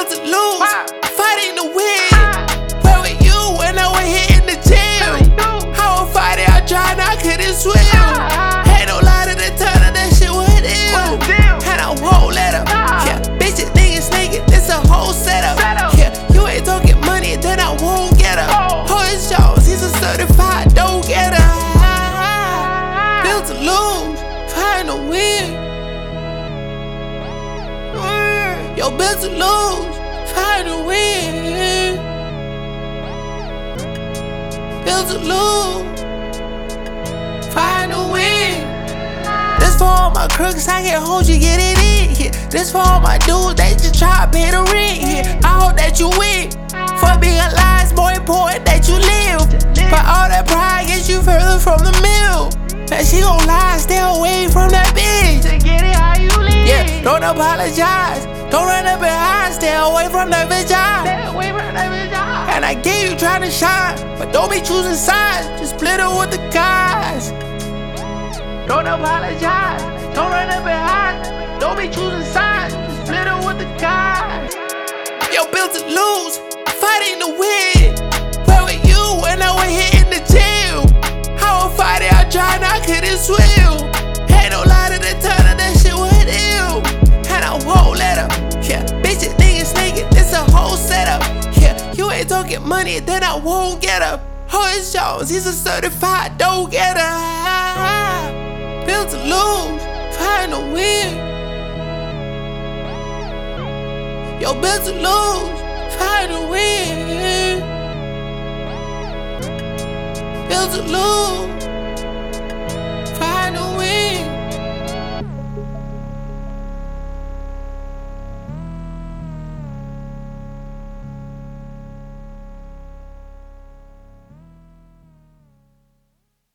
built to lose, fighting to win. Where were you when I was hitting the gym? I was fighting, I tried, I couldn't swim. Ain't no lie to the tunnel, that shit was ill. And I won't let up. Yeah, bitches niggas naked, this a whole setup. Yeah, you ain't talking money, then I won't get up. Horace Jones, he's a certified go-getter. Built to lose, fighting to win. Yo, built to lose, fighting to win. Built to lose, fighting to win. This for all my crooks, I can't hold you, get it in. Yeah. This for all my dudes, they just try to pay the rent. Yeah. I hope that you win. For being alive, it's more important that you live. But all that pride gets you further from the mill. Man, she gon' lie, stay away from that bitch. To get it how you live. Yeah, don't apologize. Don't run up behind, stay away from that vagina. Stay away from that vagina. And I get you trying to shine, but don't be choosing sides. Just split it with the guys. Don't apologize. Don't run up behind. Don't be choosing sides. Just split it with the guys. Yo, built to lose, fighting to win. Where were you when I was hitting the gym? I was fighting, I tried, I couldn't swim. Ain't no lie to the tunnel, that shit was ill. And I won't let up. Yeah, bitches niggas naked, this a whole setup. Yeah, you ain't talking money, then I won't get up. Horace Jones, he's a certified go-getter. Built to lose, fighting to win. Yo, built to lose, fighting to win. Built to lose, fighting to win.